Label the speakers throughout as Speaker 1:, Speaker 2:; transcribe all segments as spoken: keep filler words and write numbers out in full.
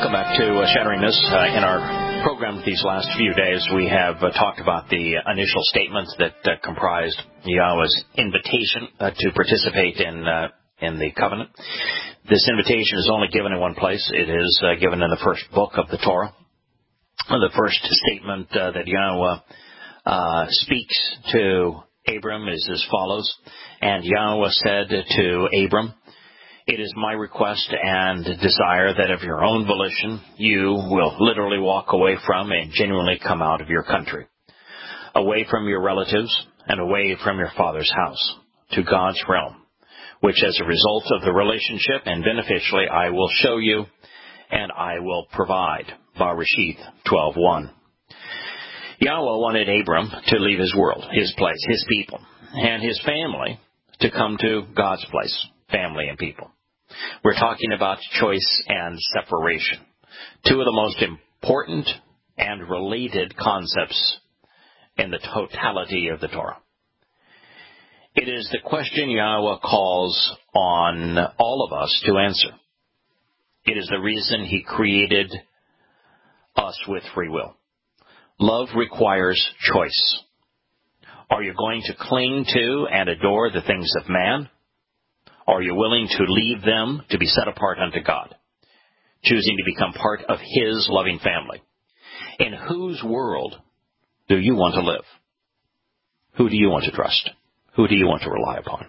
Speaker 1: Welcome back to uh, Shattering This. Uh, in our program these last few days, we have uh, talked about the initial statements that uh, comprised Yahweh's invitation uh, to participate in uh, in the covenant. This invitation is only given in one place. It is uh, given in the first book of the Torah. The first statement uh, that Yahweh uh, speaks to Abram is as follows. And Yahweh said to Abram, "It is my request and desire that of your own volition you will literally walk away from and genuinely come out of your country, away from your relatives and away from your father's house, to God's realm, which as a result of the relationship and beneficially I will show you and I will provide." Bereshith twelve one. Yahweh wanted Abram to leave his world, his place, his people, and his family to come to God's place, family and people. We're talking about choice and separation, two of the most important and related concepts in the totality of the Torah. It is the question Yahweh calls on all of us to answer. It is the reason he created us with free will. Love requires choice. Are you going to cling to and adore the things of man? Are you willing to leave them to be set apart unto God, choosing to become part of his loving family? In whose world do you want to live? Who do you want to trust? Who do you want to rely upon?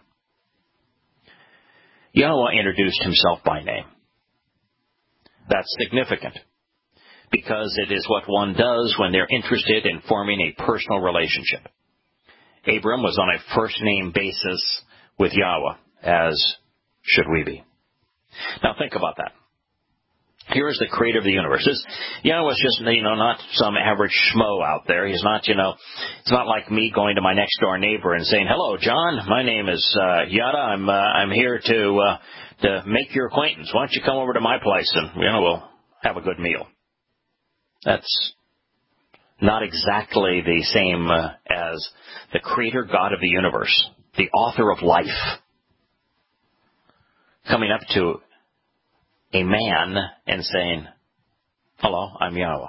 Speaker 1: Yahweh introduced himself by name. That's significant, because it is what one does when they're interested in forming a personal relationship. Abram was on a first-name basis with Yahweh, as should we be. Now think about that. Here is the creator of the universe. This, Yahweh's just, you know, not some average schmo out there. He's not, you know, it's not like me going to my next door neighbor and saying, "Hello, John, my name is uh, Yada. I'm uh, I'm here to uh, to make your acquaintance. Why don't you come over to my place and, you know, we'll have a good meal." That's not exactly the same uh, as the creator God of the universe, the author of life, coming up to a man and saying, "Hello, I'm Yahweh."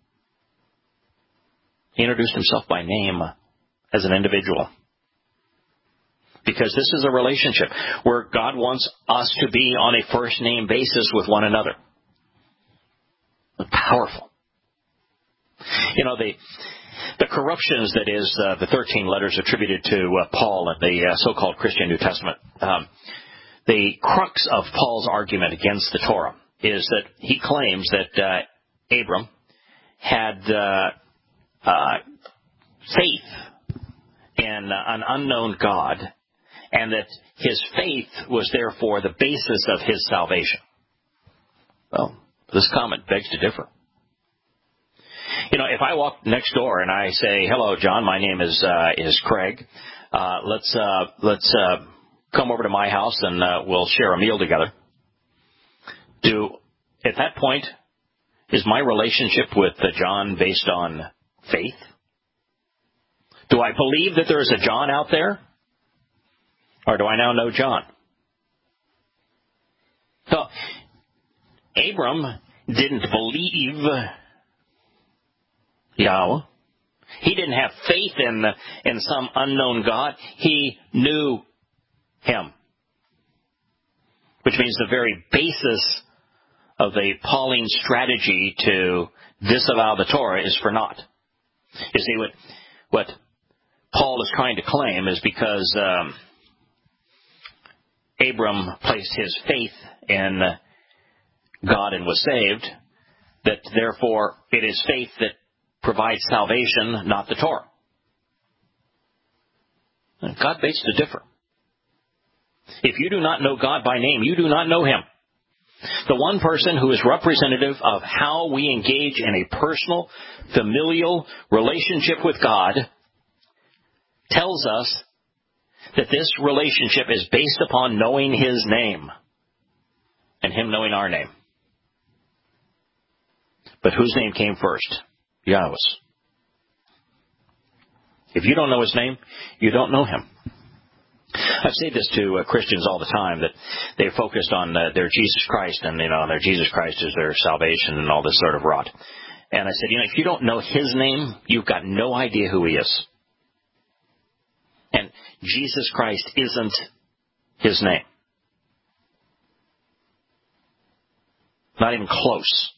Speaker 1: He introduced himself by name as an individual, because this is a relationship where God wants us to be on a first-name basis with one another. Powerful. You know, the the corruptions that is uh, the thirteen letters attributed to uh, Paul in the uh, so-called Christian New Testament, um, the crux of Paul's argument against the Torah is that he claims that uh, Abram had uh, uh, faith in uh, an unknown God, and that his faith was therefore the basis of his salvation. Well, this comment begs to differ. You know, if I walk next door and I say, "Hello, John, my name is uh, is Craig. Uh, let's uh, let's uh, come over to my house and uh, we'll share a meal together." Do at that point is my relationship with uh, John based on faith? Do I believe that there is a John out there, or do I now know John? So Abram didn't believe Yahweh. He didn't have faith in in some unknown God. He knew him, which means the very basis of the Pauline strategy to disavow the Torah is for naught. You see, what what Paul is trying to claim is because um, Abram placed his faith in God and was saved, that therefore it is faith that provides salvation, not the Torah. God begs to differ. If you do not know God by name, you do not know him. The one person who is representative of how we engage in a personal, familial relationship with God tells us that this relationship is based upon knowing his name and him knowing our name. But whose name came first? Yahweh's. If you don't know his name, you don't know him. I say this to uh, Christians all the time, that they're focused on uh, their Jesus Christ, and, you know, their Jesus Christ is their salvation and all this sort of rot. And I said, you know, if you don't know His name, you've got no idea who He is. And Jesus Christ isn't His name. Not even close.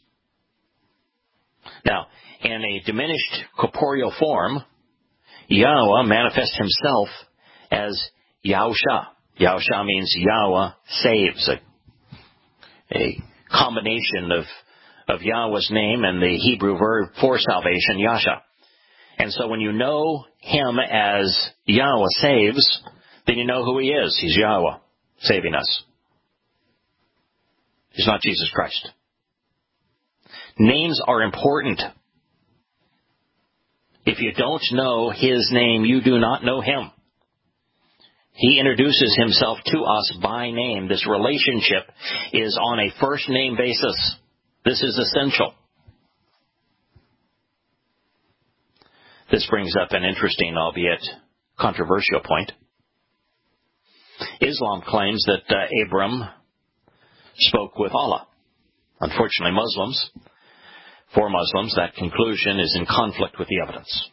Speaker 1: Now, in a diminished corporeal form, Yahweh manifests Himself as Yahusha. Yahusha means Yahweh saves. A, a combination of, of Yahweh's name and the Hebrew verb for salvation, Yasha. And so when you know Him as Yahweh saves, then you know who He is. He's Yahweh saving us. He's not Jesus Christ. Names are important. If you don't know His name, you do not know Him. He introduces Himself to us by name. This relationship is on a first name basis. This is essential. This brings up an interesting, albeit controversial point. Islam claims that uh, Abram spoke with Allah. Unfortunately, Muslims, for Muslims, that conclusion is in conflict with the evidence.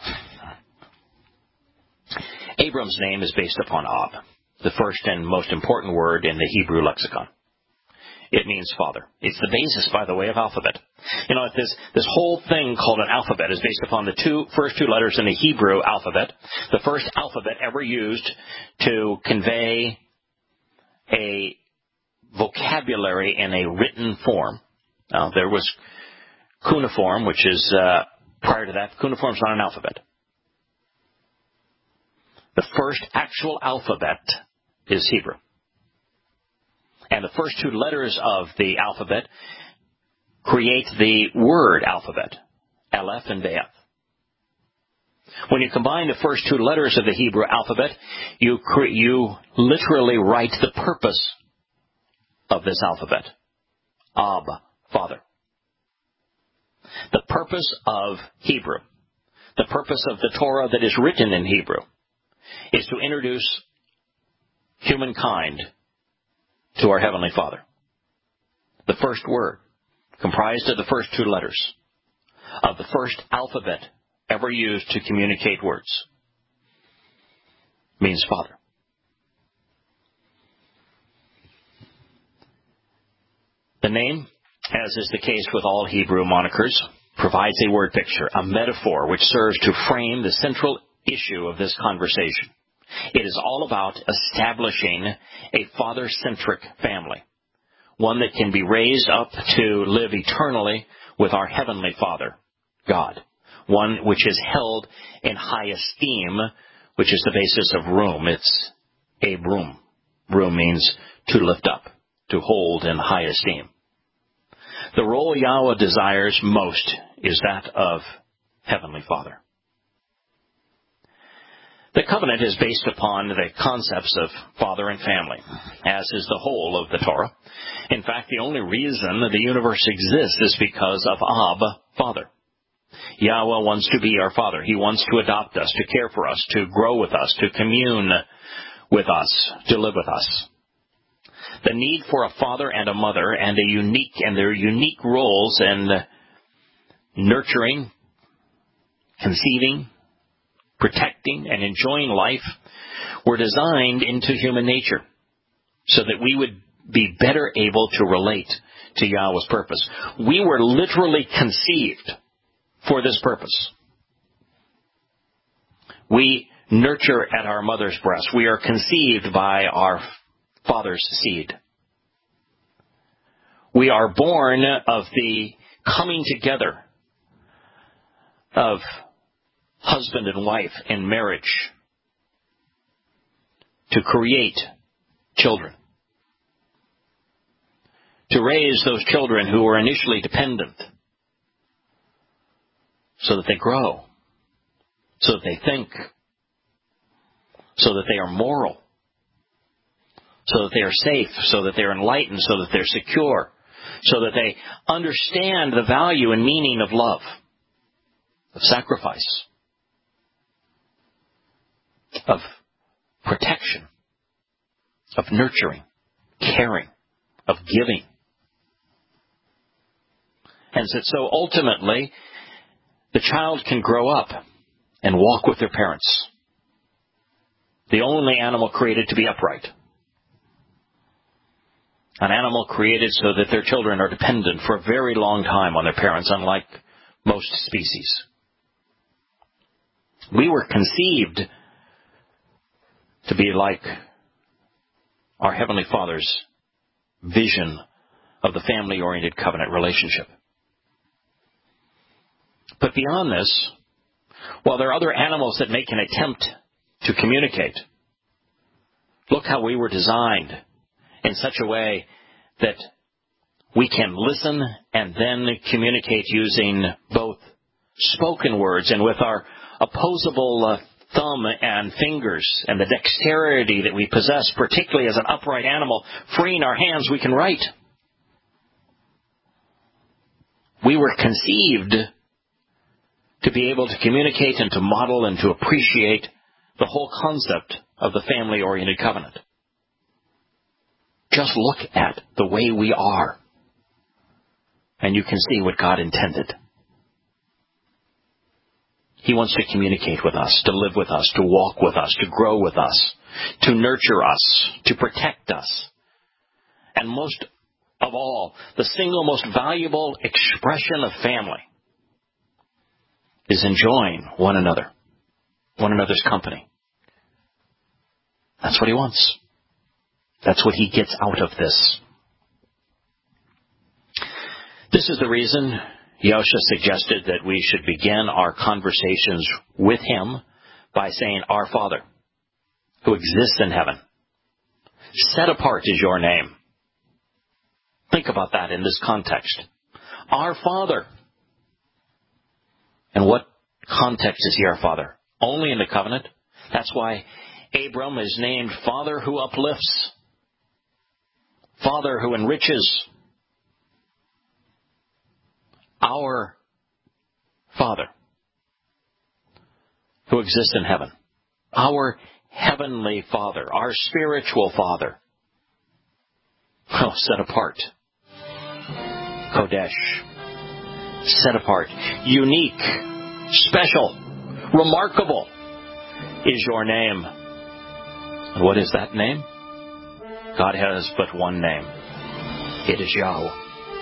Speaker 1: Abram's name is based upon Ab, the first and most important word in the Hebrew lexicon. It means father. It's the basis, by the way, of alphabet. You know, this, this whole thing called an alphabet is based upon the two, first two letters in the Hebrew alphabet, the first alphabet ever used to convey a vocabulary in a written form. Now, there was cuneiform, which is, uh, prior to that, cuneiform is not an alphabet. The first actual alphabet is Hebrew. And the first two letters of the alphabet create the word alphabet, Aleph and Be'eth. When you combine the first two letters of the Hebrew alphabet, you cre- you literally write the purpose of this alphabet. Ab, Father. The purpose of Hebrew, the purpose of the Torah that is written in Hebrew, is to introduce humankind to our Heavenly Father. The first word, comprised of the first two letters, of the first alphabet ever used to communicate words, means Father. The name, as is the case with all Hebrew monikers, provides a word picture, a metaphor which serves to frame the central issue of this conversation. It is all about establishing a father-centric family, one that can be raised up to live eternally with our Heavenly Father, God, one which is held in high esteem, which is the basis of room. It's Abram. Room means to lift up, to hold in high esteem. The role Yahweh desires most is that of Heavenly Father. The covenant is based upon the concepts of father and family, as is the whole of the Torah. In fact, the only reason the universe exists is because of Ab, Father. Yahweh wants to be our Father. He wants to adopt us, to care for us, to grow with us, to commune with us, to live with us. The need for a father and a mother and a unique and their unique roles in nurturing, conceiving, protecting, and enjoying life were designed into human nature so that we would be better able to relate to Yahweh's purpose. We were literally conceived for this purpose. We nurture at our mother's breast. We are conceived by our father's seed. We are born of the coming together of husband and wife in marriage to create children, to raise those children who are initially dependent so that they grow, so that they think, so that they are moral, so that they are safe, so that they are enlightened, so that they're secure, so that they understand the value and meaning of love, of sacrifice, of protection, of nurturing, caring, of giving. And so ultimately, the child can grow up and walk with their parents. The only animal created to be upright. An animal created so that their children are dependent for a very long time on their parents, unlike most species. We were conceived to be like our Heavenly Father's vision of the family-oriented covenant relationship. But beyond this, while there are other animals that make an attempt to communicate, look how we were designed in such a way that we can listen and then communicate using both spoken words and with our opposable uh, thumb and fingers and the dexterity that we possess, particularly as an upright animal, freeing our hands, we can write. We were conceived to be able to communicate and to model and to appreciate the whole concept of the family-oriented covenant. Just look at the way we are, and you can see what God intended. He wants to communicate with us, to live with us, to walk with us, to grow with us, to nurture us, to protect us. And most of all, the single most valuable expression of family is enjoying one another, one another's company. That's what he wants. That's what he gets out of this. This is the reason Yahusha suggested that we should begin our conversations with him by saying, Our Father, who exists in heaven. Set apart is your name. Think about that in this context. Our Father. And what context is he our Father? Only in the covenant. That's why Abram is named Father who uplifts. Father who enriches. Our Father who exists in heaven. Our heavenly Father. Our spiritual Father. Oh, set apart. Kodesh. Set apart. Unique. Special. Remarkable is your name. And what is that name? God has but one name. It is Yahweh.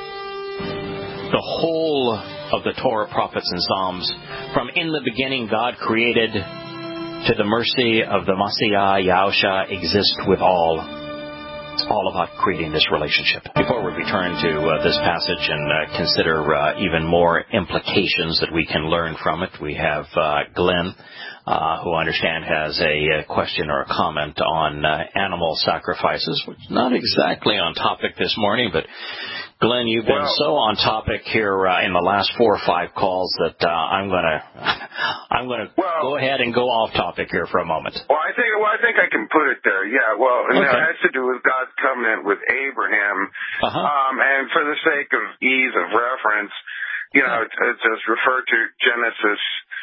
Speaker 1: The whole of the Torah, prophets, and Psalms, from in the beginning God created to the mercy of the Messiah, Yahusha, exist with all. It's all about creating this relationship. Before we return to uh, this passage and uh, consider uh, even more implications that we can learn from it, we have uh, Glenn, uh, who I understand has a, a question or a comment on uh, animal sacrifices, which is not exactly on topic this morning, but Glenn, you've been well, so on topic here uh, in the last four or five calls that uh, I'm going to I'm going to well, go ahead and go off topic here for a moment.
Speaker 2: Well, I think well, I think I can put it there. Yeah. Well, okay. It has to do with God's covenant with Abraham, uh-huh. um, and for the sake of ease of reference, you know, it's, it's just refer to Genesis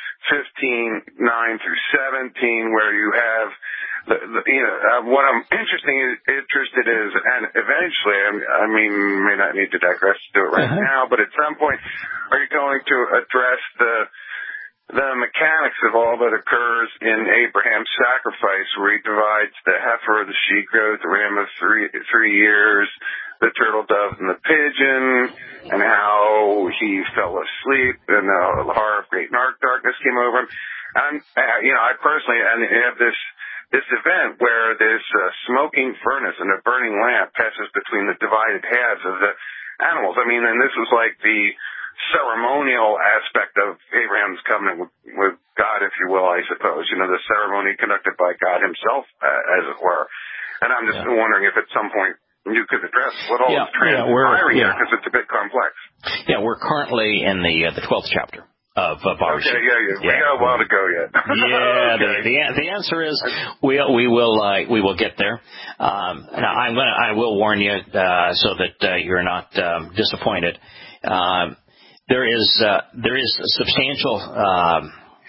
Speaker 2: fifteen nine through seventeen, where you have. The, the, you know, uh, what I'm interesting, interested is, and eventually, I mean, may not need to digress to do it right uh-huh. now, but at some point, are you going to address the the mechanics of all that occurs in Abraham's sacrifice, where he divides the heifer, the she-goat, the ram of three three years, the turtle dove, and the pigeon, and how he fell asleep, and the horror of great darkness came over him. And uh, you know, I personally, and you have this. This event where this uh, smoking furnace and a burning lamp passes between the divided halves of the animals. I mean, and this was like the ceremonial aspect of Abraham's covenant with, with God, if you will, I suppose. You know, the ceremony conducted by God himself, uh, as it were. And I'm just yeah. wondering if at some point you could address what all
Speaker 1: yeah,
Speaker 2: is transpiring
Speaker 1: yeah,
Speaker 2: here, because it's a bit complex.
Speaker 1: Yeah, we're currently in the uh, the twelfth chapter of uh, Bereshit.
Speaker 2: Okay, yeah, yeah, we yeah. got a while to go yet.
Speaker 1: yeah,
Speaker 2: okay.
Speaker 1: the, the the answer is we we will uh, we will get there. Um, now I'm gonna I will warn you uh, so that uh, you're not um, disappointed. Um, there is uh, there is substantial um,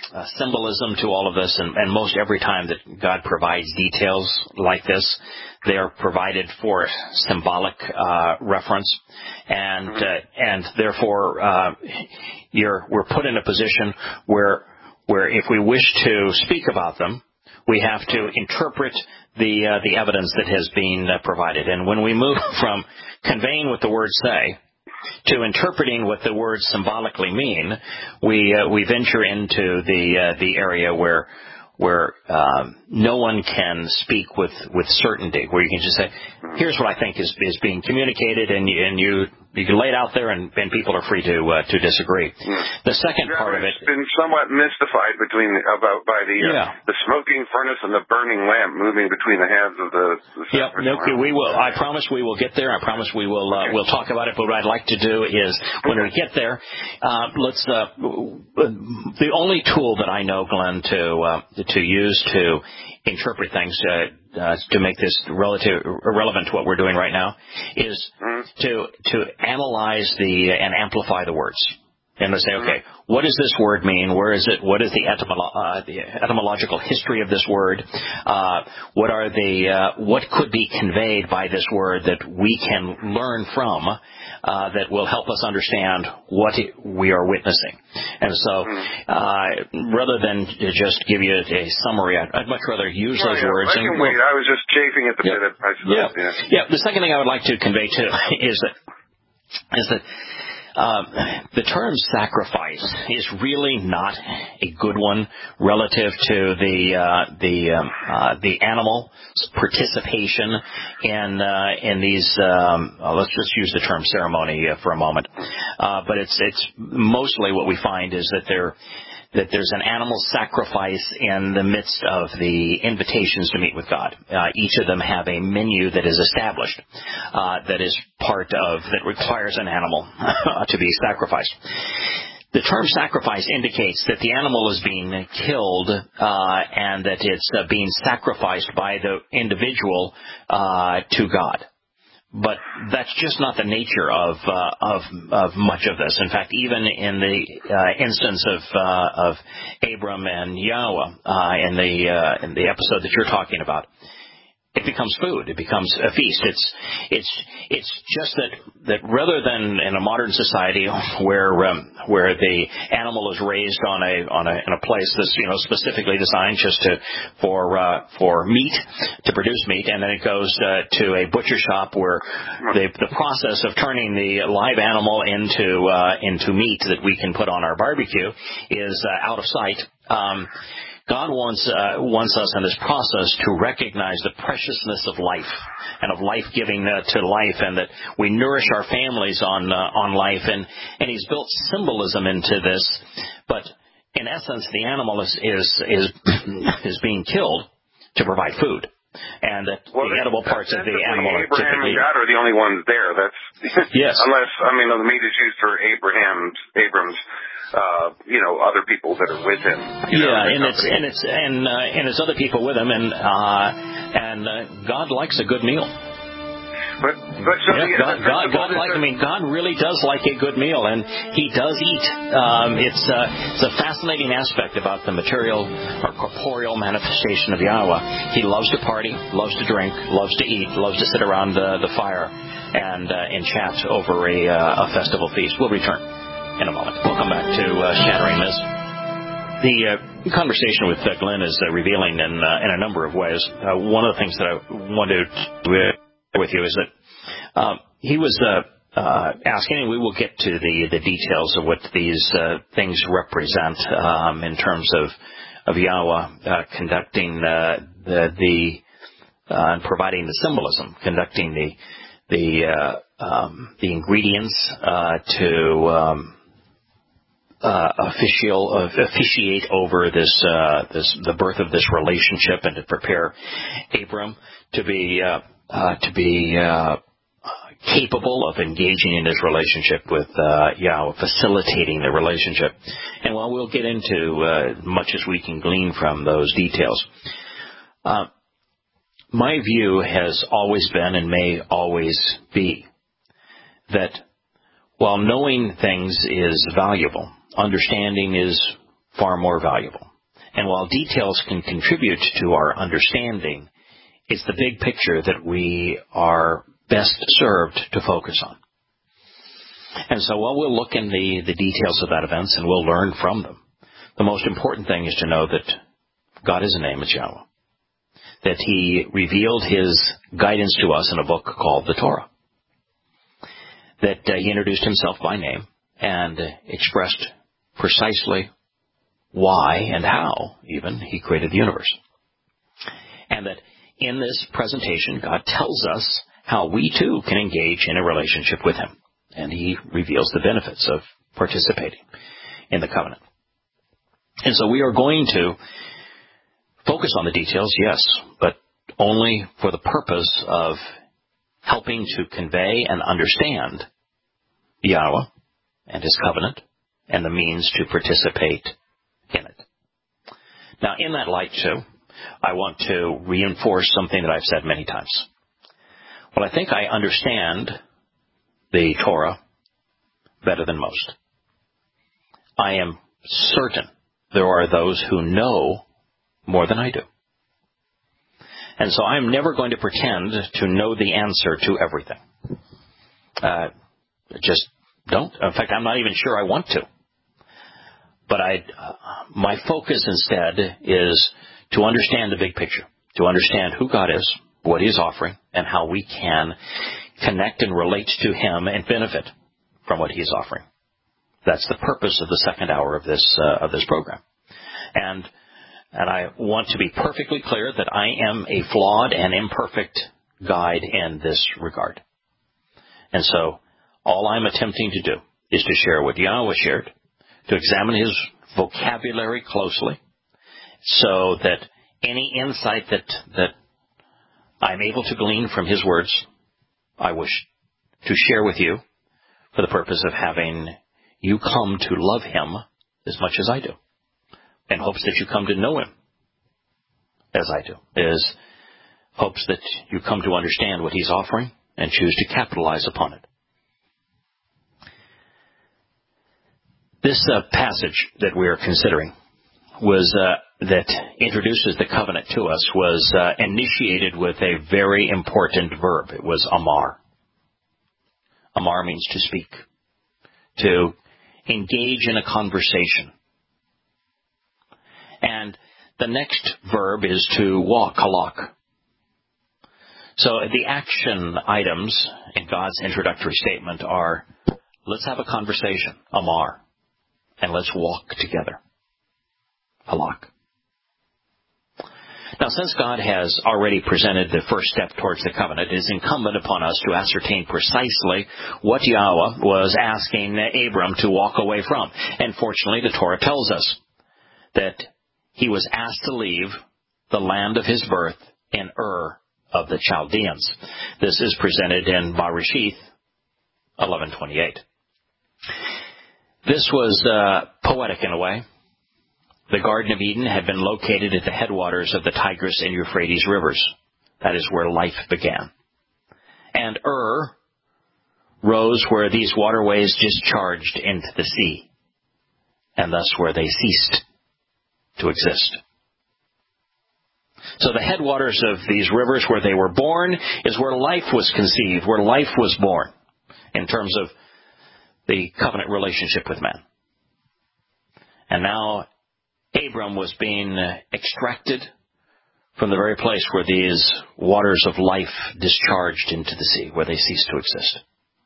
Speaker 1: uh, symbolism to all of this, and, and most every time that God provides details like this, they are provided for symbolic uh, reference, and uh, and therefore uh, you're we're put in a position where where if we wish to speak about them, we have to interpret the uh, the evidence that has been uh, provided. And when we move from conveying what the words say to interpreting what the words symbolically mean, we uh, we venture into the uh, the area where where um, no one can speak with, with certainty, where you can just say, here's what I think is is being communicated, and you, and you you can lay it out there, and, and people are free to uh, to disagree. Mm. The second
Speaker 2: yeah,
Speaker 1: part of it
Speaker 2: it's been somewhat mystified between about by the uh,
Speaker 1: yeah.
Speaker 2: the smoking furnace and the burning lamp moving between the hands of the. the
Speaker 1: yep, no, we will. I promise we will get there. I promise we will. Uh, okay. We'll talk about it. But what I'd like to do is, when we get there, uh, let's. Uh, the only tool that I know, Glenn, to uh, to use to interpret things uh, uh, to make this relative irrelevant to what we're doing right now is mm-hmm. to to analyze the and amplify the words. And to say, okay, what does this word mean? Where is it? What is the, etymolo- uh, the etymological history of this word? Uh, what are the uh, what could be conveyed by this word that we can learn from uh, that will help us understand what it, we are witnessing? And so, uh, rather than just give you a, a summary, I'd, I'd much rather use
Speaker 2: well,
Speaker 1: those
Speaker 2: yeah,
Speaker 1: words.
Speaker 2: I can
Speaker 1: and,
Speaker 2: wait. I was just chafing at the
Speaker 1: yeah,
Speaker 2: bit. Of, I
Speaker 1: yeah,
Speaker 2: yeah.
Speaker 1: yeah. The second thing I would like to convey too is that is that. Um, the term sacrifice is really not a good one relative to the uh, the um, uh, the animal participation in uh, in these. Um, uh, let's just use the term ceremony uh, for a moment, uh, but it's it's mostly what we find is that there. that there's an animal sacrifice in the midst of the invitations to meet with God. Uh, each of them have a menu that is established, uh, that is part of, that requires an animal to be sacrificed. The term sacrifice indicates that the animal is being killed uh, and that it's uh, being sacrificed by the individual uh, to God. But that's just not the nature of uh, of of much of this. In fact, even in the uh, instance of uh, of Abram and Yahweh uh, in the uh, in the episode that you're talking about, it becomes food. It becomes a feast. It's it's it's just that that rather than in a modern society where um, where the animal is raised on a on a in a place that's you know specifically designed just to for uh, for meat to produce meat, and then it goes uh, to a butcher shop where the the process of turning the live animal into uh, into meat that we can put on our barbecue is uh, out of sight. Um, God wants uh, wants us in this process to recognize the preciousness of life and of life giving uh, to life, and that we nourish our families on uh, on life. And, and He's built symbolism into this, but in essence, the animal is is is, is being killed to provide food, and that
Speaker 2: well,
Speaker 1: the edible parts of the animal are
Speaker 2: Abraham
Speaker 1: typically.
Speaker 2: and God are the only ones there. That's
Speaker 1: yes.
Speaker 2: Unless I mean the meat is used for Abraham's Abram's. Uh, you know, other people that are with him.
Speaker 1: Yeah, know, and it's and it's and uh, and it's other people with him, and uh, and uh, God likes a good meal.
Speaker 2: But but so
Speaker 1: yeah,
Speaker 2: the,
Speaker 1: God,
Speaker 2: the
Speaker 1: God, God like I mean, God really does like a good meal, and He does eat. Um, it's uh, it's a fascinating aspect about the material or corporeal manifestation of Yahweh. He loves to party, loves to drink, loves to eat, loves to sit around the, the fire and uh, and chat over a uh, a festival feast. We'll return in a moment. We'll come back to uh, Shattering Myths. The uh, conversation with uh, Glenn is uh, revealing in uh, in a number of ways. Uh, one of the things that I wanted to share with you is that uh, he was uh, uh, asking, and we will get to the, the details of what these uh, things represent um, in terms of of Yahweh uh, conducting uh, the the uh, providing the symbolism, conducting the the uh, um, the ingredients uh, to um, Uh, official, uh, officiate over this, uh, this, the birth of this relationship, and to prepare Abram to be, uh, uh, to be, uh, capable of engaging in this relationship with, uh, Yahweh, facilitating the relationship. And while we'll get into, uh, much as we can glean from those details, uh, my view has always been and may always be that while knowing things is valuable, understanding is far more valuable. And while details can contribute to our understanding, it's the big picture that we are best served to focus on. And so while we'll look in the, the details of that events and we'll learn from them, the most important thing is to know that God is a name, it's Yahweh. That He revealed His guidance to us in a book called the Torah. That uh, He introduced Himself by name and expressed precisely why and how, even, He created the universe. And that in this presentation, God tells us how we too can engage in a relationship with Him. And He reveals the benefits of participating in the covenant. And so we are going to focus on the details, yes, but only for the purpose of helping to convey and understand Yahweh and His covenant and the means to participate in it. Now, in that light, too, I want to reinforce something that I've said many times. Well, I think I understand the Torah better than most. I am certain there are those who know more than I do. And so I'm never going to pretend to know the answer to everything. Uh, just don't. In fact, I'm not even sure I want to. But I, uh, my focus instead is to understand the big picture, to understand who God is, what He is offering, and how we can connect and relate to Him and benefit from what He is offering. That's the purpose of the second hour of this uh, of this program. And and I want to be perfectly clear that I am a flawed and imperfect guide in this regard. And so all I'm attempting to do is to share what Yahweh shared, to examine His vocabulary closely, so that any insight that that I'm able to glean from His words, I wish to share with you for the purpose of having you come to love Him as much as I do, in hopes that you come to know Him as I do, is hopes that you come to understand what He's offering and choose to capitalize upon it. This uh, passage that we are considering was uh, that introduces the covenant to us was uh, initiated with a very important verb. It was amar. Amar means to speak, to engage in a conversation. And the next verb is to walk, halak. So the action items in God's introductory statement are, let's have a conversation, amar, and let's walk together, halak. Now, since God has already presented the first step towards the covenant, it is incumbent upon us to ascertain precisely what Yahweh was asking Abram to walk away from. And fortunately, the Torah tells us that he was asked to leave the land of his birth in Ur of the Chaldeans. This is presented in Bereshith eleven twenty-eight. This was uh, poetic in a way. The Garden of Eden had been located at the headwaters of the Tigris and Euphrates rivers. That is where life began. And Ur rose where these waterways discharged into the sea, and thus where they ceased to exist. So the headwaters of these rivers where they were born is where life was conceived, where life was born, in terms of the covenant relationship with man. And now Abram was being extracted from the very place where these waters of life discharged into the sea, where they ceased to exist.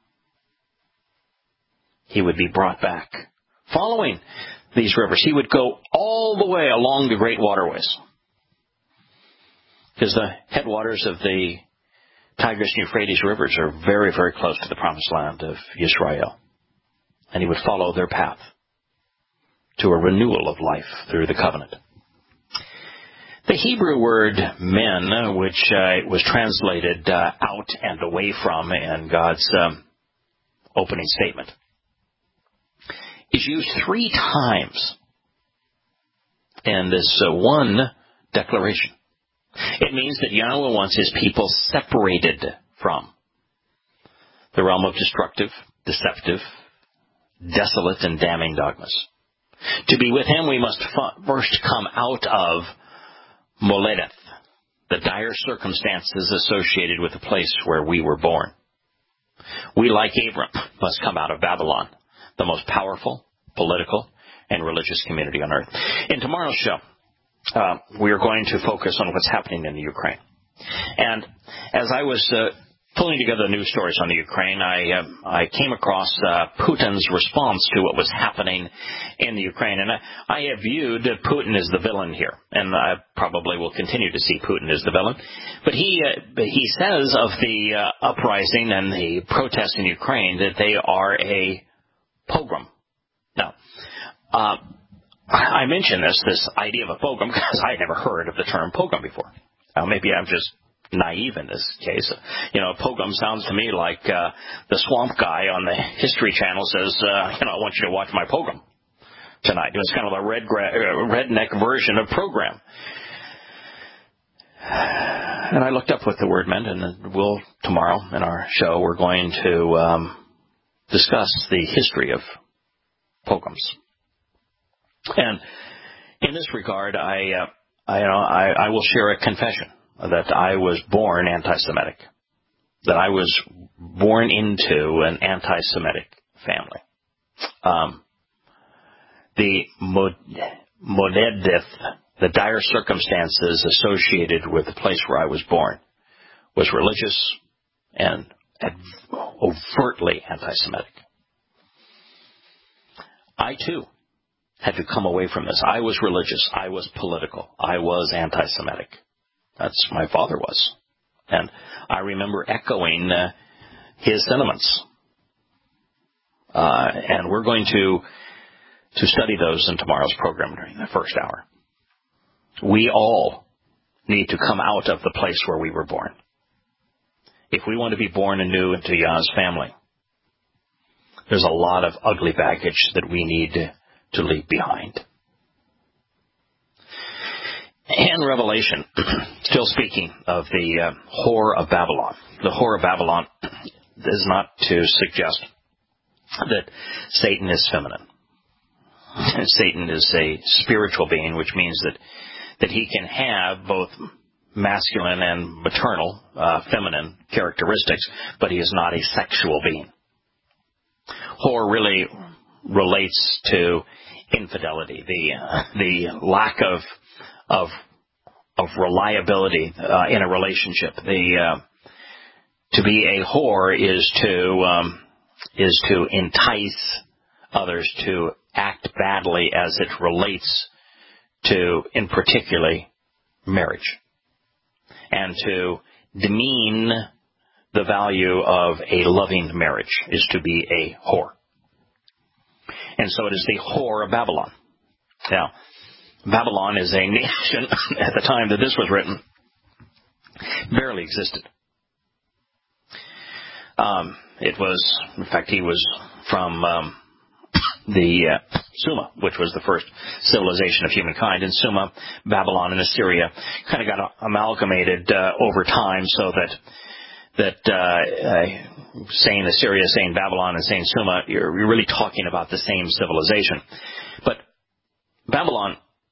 Speaker 1: He would be brought back. Following these rivers, he would go all the way along the great waterways, because the headwaters of the Tigris and Euphrates rivers are very, very close to the promised land of Israel. And he would follow their path to a renewal of life through the covenant. The Hebrew word men, which uh, was translated uh, out and away from in God's um, opening statement, is used three times in this uh, one declaration. It means that Yahweh wants His people separated from the realm of destructive, deceptive, desolate, and damning dogmas. To be with him, we must first come out of Moledeth, the dire circumstances associated with the place where we were born. We, like Abram, must come out of Babylon, the most powerful, political, and religious community on earth. In tomorrow's show, uh, we are going to focus on what's happening in the Ukraine. And as I was uh, pulling together the news stories on the Ukraine, I uh, I came across uh, Putin's response to what was happening in the Ukraine. And I, I have viewed Putin as the villain here, and I probably will continue to see Putin as the villain. But he uh, he says of the uh, uprising and the protests in Ukraine that they are a pogrom. Now, uh, I mention this, this idea of a pogrom, because I had never heard of the term pogrom before. Now, maybe I'm just naive in this case. You know, pogrom sounds to me like uh, the swamp guy on the History Channel says, uh, you know, I want you to watch my pogrom tonight. It was kind of a red gra- uh, redneck version of program. And I looked up what the word meant, and we'll, tomorrow in our show, we're going to um, discuss the history of pogroms. And in this regard, I, uh, I, you know, I, I will share a confession that I was born anti-Semitic, that I was born into an anti-Semitic family. Um, the Moledeth, the dire circumstances associated with the place where I was born, was religious and overtly anti-Semitic. I, too, had to come away from this. I was religious. I was political. I was anti-Semitic. That's my father was. And I remember echoing uh, his sentiments. Uh, and we're going to to study those in tomorrow's program during the first hour. We all need to come out of the place where we were born. If we want to be born anew into Yah's family, there's a lot of ugly baggage that we need to, to leave behind. In Revelation, still speaking of the uh, whore of Babylon, the whore of Babylon is not to suggest that Satan is feminine. Satan is a spiritual being, which means that, that he can have both masculine and maternal, uh, feminine characteristics, but he is not a sexual being. Whore really relates to infidelity, the uh, the lack of of of reliability uh, in a relationship. The uh, to be a whore is to um, is to entice others to act badly as it relates to, in particular, marriage, and to demean the value of a loving marriage is to be a whore. And so it is the whore of Babylon. Now, Babylon is a nation at the time that this was written, barely existed. Um, it was, in fact, he was from um, the uh, Sumer, which was the first civilization of humankind. In Sumer, Babylon and Assyria kind of got amalgamated uh, over time, so that that uh, uh, saying Assyria, saying Babylon, and saying Sumer, you're, you're really talking about the same civilization. But Babylon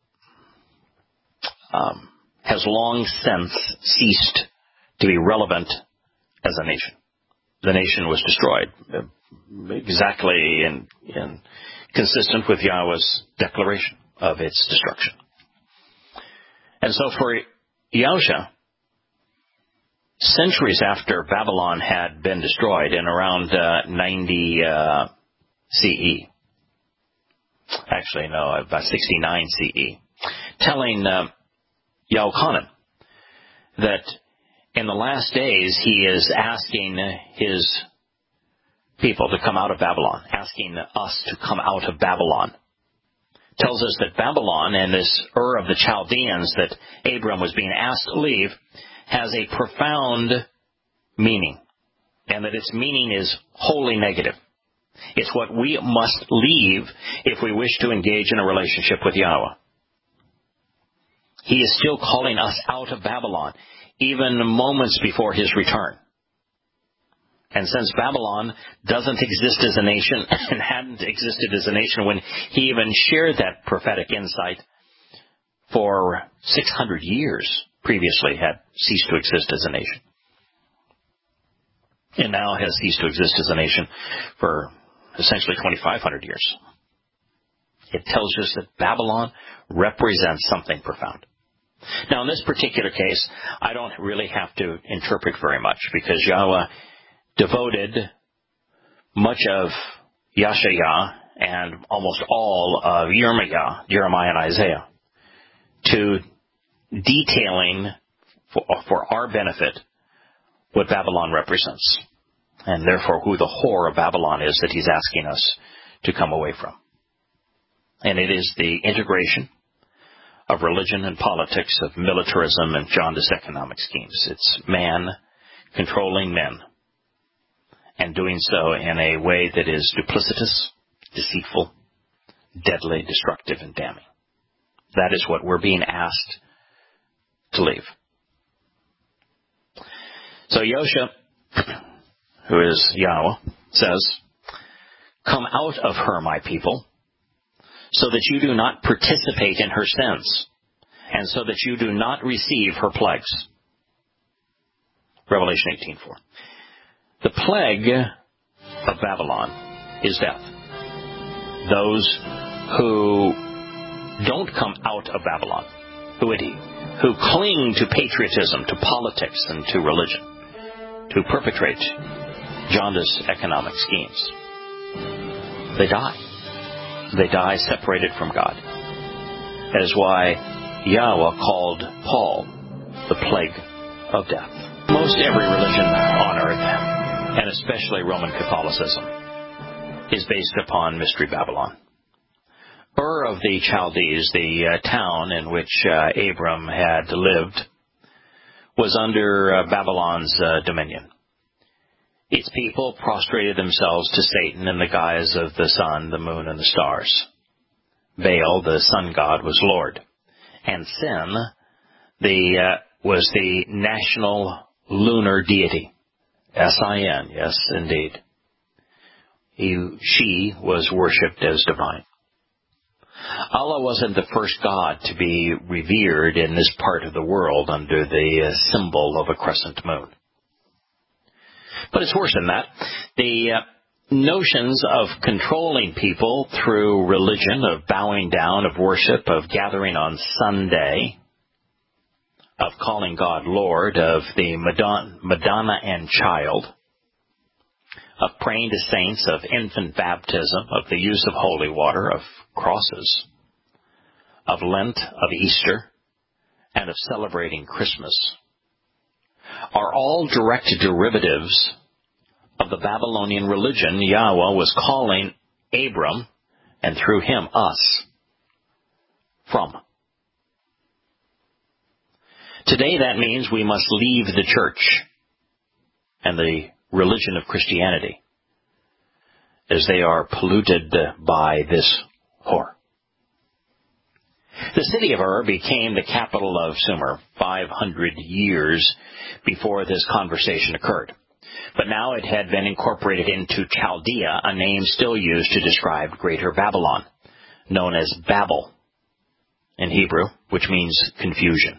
Speaker 1: um, has long since ceased to be relevant as a nation. The nation was destroyed, exactly in, in consistent with Yahweh's declaration of its destruction. And so for Yahusha, centuries after Babylon had been destroyed in around uh, ninety uh, C E, actually no, about sixty-nine C E, telling uh, Yahuchanan that in the last days he is asking his people to come out of Babylon, asking us to come out of Babylon. Tells us that Babylon and this Ur of the Chaldeans that Abram was being asked to leave has a profound meaning, and that its meaning is wholly negative. It's what we must leave if we wish to engage in a relationship with Yahweh. He is still calling us out of Babylon, even moments before his return. And since Babylon doesn't exist as a nation and hadn't existed as a nation when he even shared that prophetic insight for six hundred years previously, had ceased to exist as a nation. And now has ceased to exist as a nation for essentially twenty-five hundred years. It tells us that Babylon represents something profound. Now, in this particular case, I don't really have to interpret very much, because Yahweh devoted much of Yashayah and almost all of Yirmiah, Jeremiah and Isaiah to detailing for, for our benefit what Babylon represents, and therefore who the whore of Babylon is that he's asking us to come away from. And it is the integration of religion and politics, of militarism and jaundiced economic schemes. It's man controlling men, and doing so in a way that is duplicitous, deceitful, deadly, destructive, and damning. That is what we're being asked to leave. So Yosha, who is Yahweh, says, "Come out of her, my people, so that you do not participate in her sins, and so that you do not receive her plagues." Revelation eighteen four. The plague of Babylon is death. Those who don't come out of Babylon, who, who cling to patriotism, to politics, and to religion, to perpetrate jaundiced economic schemes, they die. They die separated from God. That is why Yahweh called Paul the plague of death. Most every religion on earth, and especially Roman Catholicism, is based upon Mystery Babylon. Ur of the Chaldees, the uh, town in which uh, Abram had lived, was under uh, Babylon's uh, dominion. Its people prostrated themselves to Satan in the guise of the sun, the moon, and the stars. Baal, the sun god, was Lord. And Sin the, uh, was the national lunar deity. S I N, yes, indeed. He, she was worshipped as divine. Allah wasn't the first god to be revered in this part of the world under the uh, symbol of a crescent moon. But it's worse than that. The uh, notions of controlling people through religion, of bowing down, of worship, of gathering on Sunday, of calling God Lord, of the Madonna, Madonna and Child, of praying to saints, of infant baptism, of the use of holy water, of crosses, of Lent, of Easter, and of celebrating Christmas, are all direct derivatives of the Babylonian religion Yahweh was calling Abram, and through him us, from. Today that means we must leave the church and the religion of Christianity, as they are polluted by this whore. The city of Ur became the capital of Sumer five hundred years before this conversation occurred. But now it had been incorporated into Chaldea, a name still used to describe Greater Babylon, known as Babel in Hebrew, which means confusion.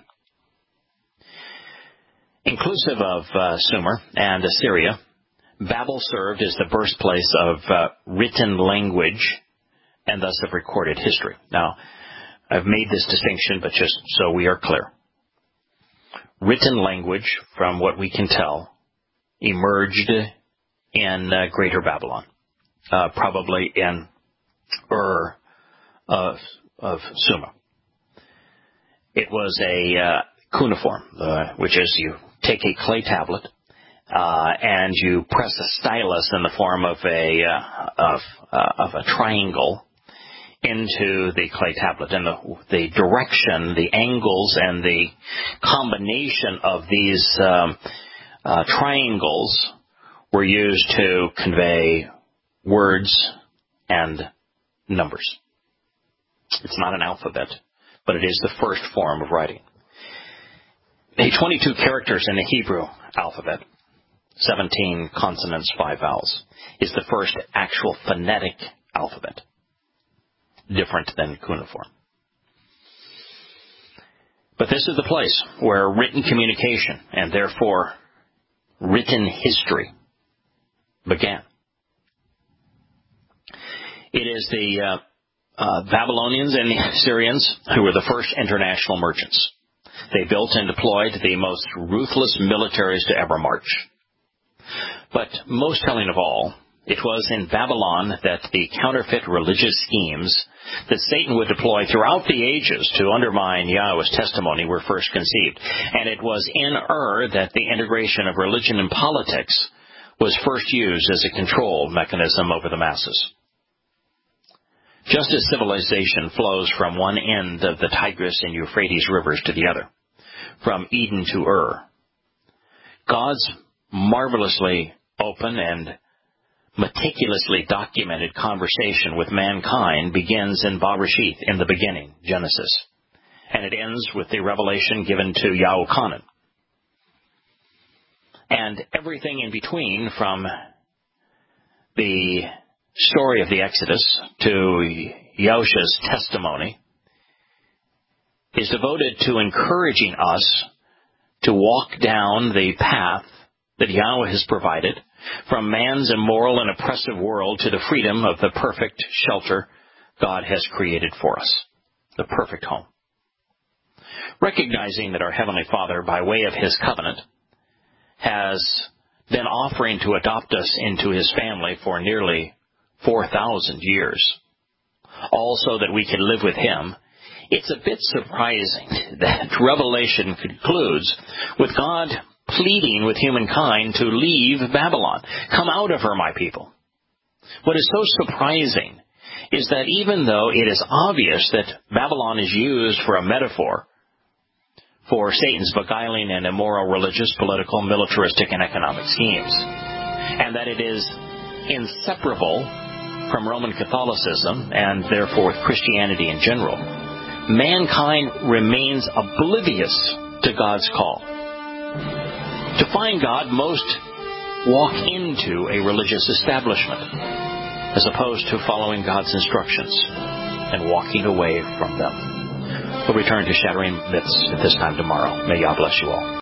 Speaker 1: Inclusive of uh, Sumer and Assyria, Babel served as the birthplace of uh, written language and thus of recorded history. Now, I've made this distinction, but just so we are clear. Written language, from what we can tell, emerged in uh, Greater Babylon, uh, probably in Ur of, of Sumer. It was a uh, cuneiform, uh, which is you take a clay tablet uh, and you press a stylus in the form of a uh, of uh, of a triangle into the clay tablet, and the, the direction, the angles, and the combination of these um, uh, triangles were used to convey words and numbers. It's not an alphabet, but it is the first form of writing. The twenty-two characters in the Hebrew alphabet seventeen consonants, five vowels, is the first actual phonetic alphabet, different than cuneiform. But this is the place where written communication, and therefore written history, began. It is the uh, uh, Babylonians and the Assyrians who were the first international merchants. They built and deployed the most ruthless militaries to ever march. But most telling of all, it was in Babylon that the counterfeit religious schemes that Satan would deploy throughout the ages to undermine Yahweh's testimony were first conceived. And it was in Ur that the integration of religion and politics was first used as a control mechanism over the masses. Just as civilization flows from one end of the Tigris and Euphrates rivers to the other, from Eden to Ur, God's marvelously open and meticulously documented conversation with mankind begins in Bereshith, in the beginning, Genesis, and it ends with the revelation given to Yahuchanan. And everything in between, from the story of the Exodus to Yahushua's testimony, is devoted to encouraging us to walk down the path that Yahweh has provided from man's immoral and oppressive world to the freedom of the perfect shelter God has created for us, the perfect home. Recognizing that our Heavenly Father, by way of His covenant, has been offering to adopt us into His family for nearly four thousand years, all so that we can live with Him, it's a bit surprising that Revelation concludes with God pleading with humankind to leave Babylon. Come out of her, my people. What is so surprising is that even though it is obvious that Babylon is used for a metaphor for Satan's beguiling and immoral religious, political, militaristic, and economic schemes, and that it is inseparable from Roman Catholicism and therefore Christianity in general, mankind remains oblivious to God's call. To find God, most walk into a religious establishment as opposed to following God's instructions and walking away from them. We'll return to Shattering Myths at this time tomorrow. May Yah bless you all.